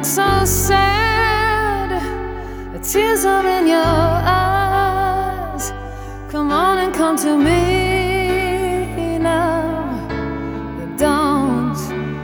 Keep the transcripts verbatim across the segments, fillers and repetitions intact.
look so sad, the tears are in your eyes. Come on and come to me now. Don't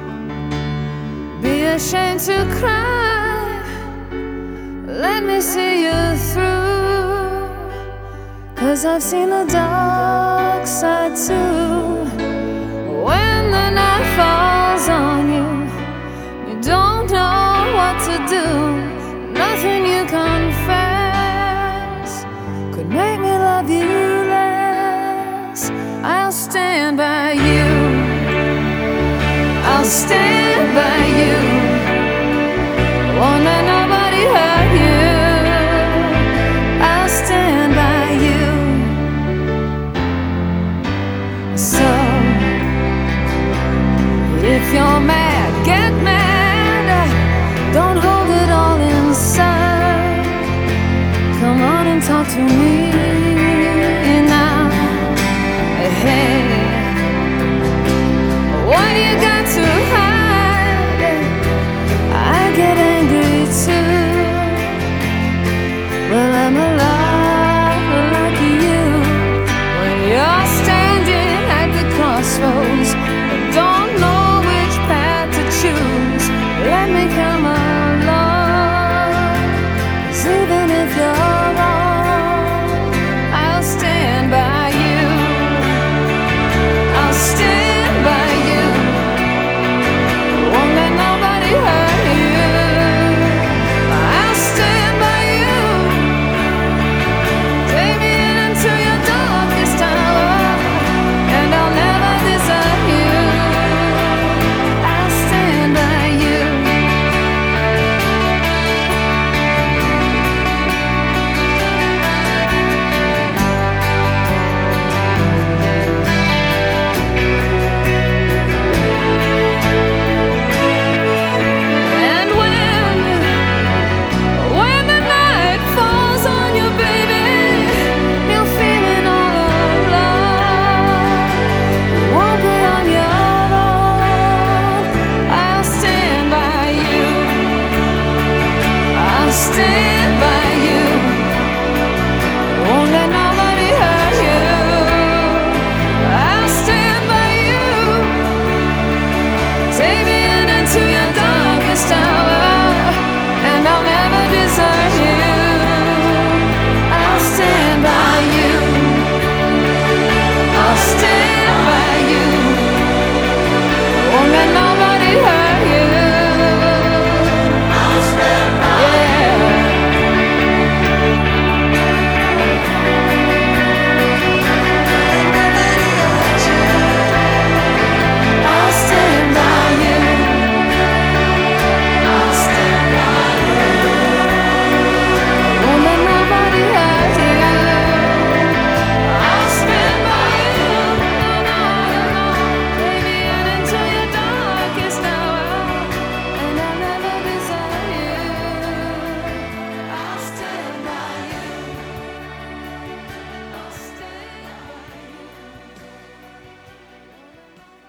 be ashamed to cry. Let me see you through, 'cause I've seen the dark side too. When the night falls on you, you don't know what to do. Nothing you confess could make me love you less. I'll stand by you, I'll stand by you. Won't let nobody hurt you. I'll stand by you. So if you're mad, get mad. Don't hold it all inside. Come on and talk to me now. Hey, what do you got to hide? I get angry too. Well, I'm alive.